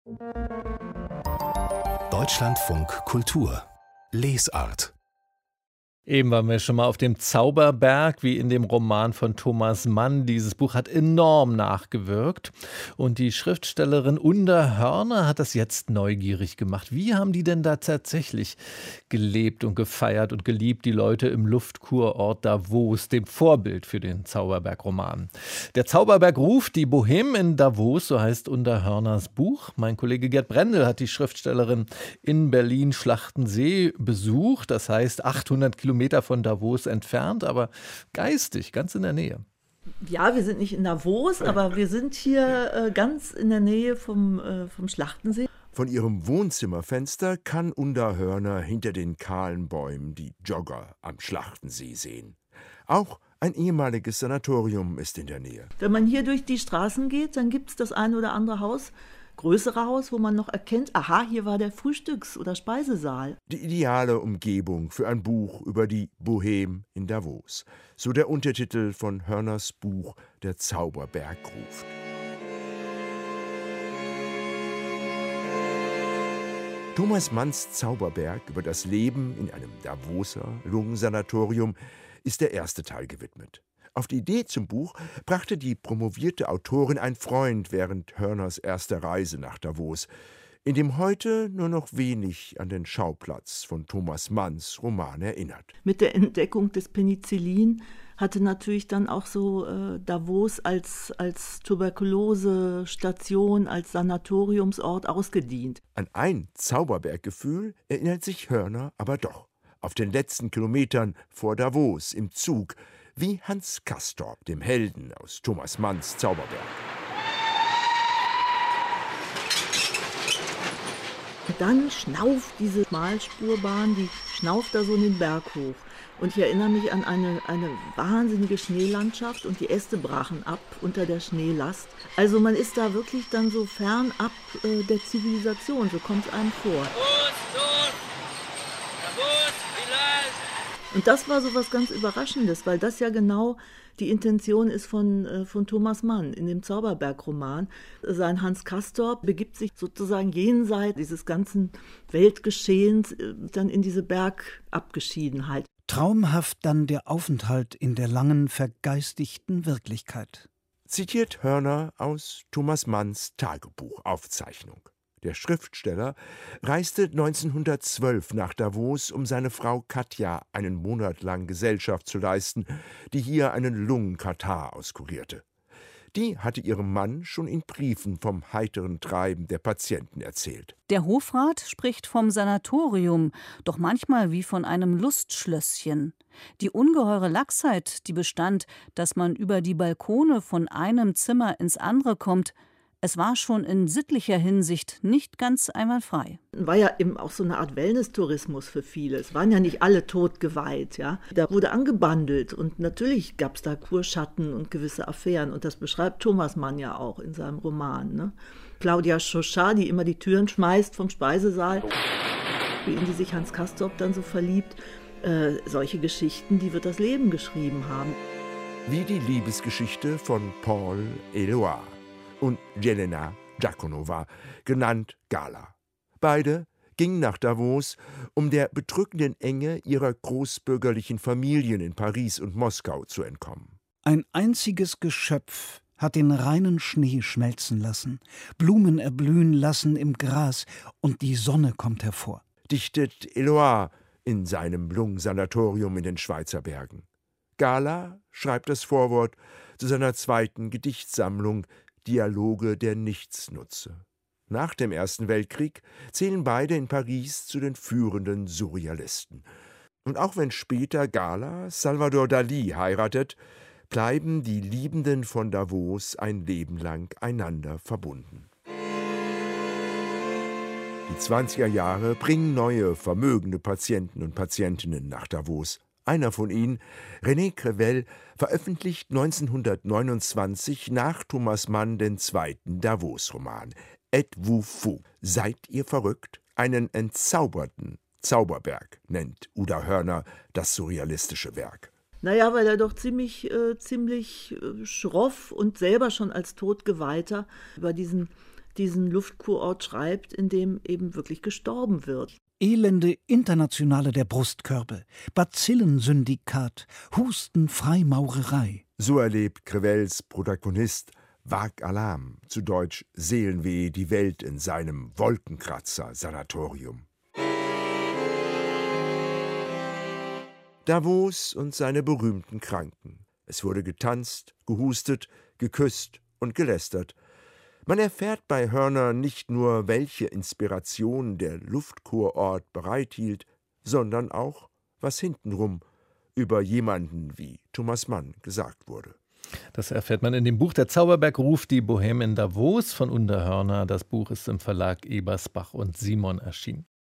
Deutschlandfunk Kultur Lesart. Eben waren wir schon mal auf dem Zauberberg, wie in dem Roman von Thomas Mann. Dieses Buch hat enorm nachgewirkt. Und die Schriftstellerin Unda Hörner hat das jetzt neugierig gemacht. Wie haben die denn da tatsächlich gelebt und gefeiert und geliebt, die Leute im Luftkurort Davos, dem Vorbild für den Zauberberg-Roman? Der Zauberberg ruft, die Bohème in Davos, so heißt Unda Hörners Buch. Mein Kollege Gerd Brendel hat die Schriftstellerin in Berlin-Schlachtensee besucht. Das heißt 800 Kilometer von Davos entfernt, aber geistig ganz in der Nähe. Ja, wir sind nicht in Davos, aber wir sind hier ganz in der Nähe vom Schlachtensee. Von ihrem Wohnzimmerfenster kann Unda Hörner hinter den kahlen Bäumen die Jogger am Schlachtensee sehen. Auch ein ehemaliges Sanatorium ist in der Nähe. Wenn man hier durch die Straßen geht, dann gibt es das ein oder andere Haus, größere Haus, wo man noch erkennt, aha, hier war der Frühstücks- oder Speisesaal. Die ideale Umgebung für ein Buch über die Bohème in Davos. So der Untertitel von Hörners Buch Der Zauberberg ruft. Thomas Manns Zauberberg über das Leben in einem Davoser Lungensanatorium ist der erste Teil gewidmet. Auf die Idee zum Buch brachte die promovierte Autorin ein Freund während Hörners erster Reise nach Davos, in dem heute nur noch wenig an den Schauplatz von Thomas Manns Roman erinnert. Mit der Entdeckung des Penicillin hatte natürlich dann auch so Davos als Tuberkulose-Station, als Sanatoriumsort ausgedient. An ein Zauberberggefühl erinnert sich Hörner aber doch. Auf den letzten Kilometern vor Davos im Zug, wie Hans Castorp, dem Helden aus Thomas Manns Zauberberg. Und dann schnauft diese Schmalspurbahn, die schnauft da so in den Berg hoch. Und ich erinnere mich an eine wahnsinnige Schneelandschaft und die Äste brachen ab unter der Schneelast. Also man ist da wirklich dann so fernab der Zivilisation, so kommt es einem vor. Und das war so was ganz Überraschendes, weil das ja genau die Intention ist von Thomas Mann in dem Zauberberg-Roman. Sein Hans Castorp begibt sich sozusagen jenseits dieses ganzen Weltgeschehens dann in diese Bergabgeschiedenheit. Traumhaft dann der Aufenthalt in der langen, vergeistigten Wirklichkeit. Zitiert Hörner aus Thomas Manns Tagebuchaufzeichnung. Der Schriftsteller reiste 1912 nach Davos, um seine Frau Katja einen Monat lang Gesellschaft zu leisten, die hier einen Lungenkatarrh auskurierte. Die hatte ihrem Mann schon in Briefen vom heiteren Treiben der Patienten erzählt. Der Hofrat spricht vom Sanatorium, doch manchmal wie von einem Lustschlösschen. Die ungeheure Laxheit, die bestand, dass man über die Balkone von einem Zimmer ins andere kommt, es war schon in sittlicher Hinsicht nicht ganz einwandfrei. War ja eben auch so eine Art Wellness-Tourismus für viele. Es waren ja nicht alle tot geweiht. Ja? Da wurde angebandelt und natürlich gab es da Kurschatten und gewisse Affären. Und das beschreibt Thomas Mann ja auch in seinem Roman. Ne? Claudia Chauchat, die immer die Türen schmeißt vom Speisesaal, in die sich Hans Castorp dann so verliebt. Solche Geschichten, die wird das Leben geschrieben haben. Wie die Liebesgeschichte von Paul Eluard und Jelena Djakonova, genannt Gala. Beide gingen nach Davos, um der bedrückenden Enge ihrer großbürgerlichen Familien in Paris und Moskau zu entkommen. Ein einziges Geschöpf hat den reinen Schnee schmelzen lassen, Blumen erblühen lassen im Gras und die Sonne kommt hervor. Dichtet Eluard in seinem Lungensanatorium in den Schweizer Bergen. Gala schreibt das Vorwort zu seiner zweiten Gedichtsammlung Dialoge der Nichtsnutze. Nach dem Ersten Weltkrieg zählen beide in Paris zu den führenden Surrealisten. Und auch wenn später Gala Salvador Dalí heiratet, bleiben die Liebenden von Davos ein Leben lang einander verbunden. Die 20er Jahre bringen neue, vermögende Patienten und Patientinnen nach Davos. Einer von ihnen, René Crevel, veröffentlicht 1929 nach Thomas Mann den zweiten Davos-Roman Êtes-vous fou? Seid ihr verrückt? Einen entzauberten Zauberberg nennt Unda Hörner das surrealistische Werk. Naja, weil er doch ziemlich schroff und selber schon als Todgeweihter über diesen diesen Luftkurort schreibt, in dem eben wirklich gestorben wird. Elende Internationale der Brustkörbe, Bazillensyndikat, Hustenfreimaurerei. So erlebt Crevels Protagonist Wag Alam, zu Deutsch Seelenweh, die Welt in seinem Wolkenkratzer-Sanatorium. Davos und seine berühmten Kranken. Es wurde getanzt, gehustet, geküsst und gelästert. Man erfährt bei Hörner nicht nur, welche Inspiration der Luftkurort bereithielt, sondern auch, was hintenrum über jemanden wie Thomas Mann gesagt wurde. Das erfährt man in dem Buch Der Zauberberg ruft die Bohème in Davos von Underhörner. Das Buch ist im Verlag Ebersbach und Simon erschienen.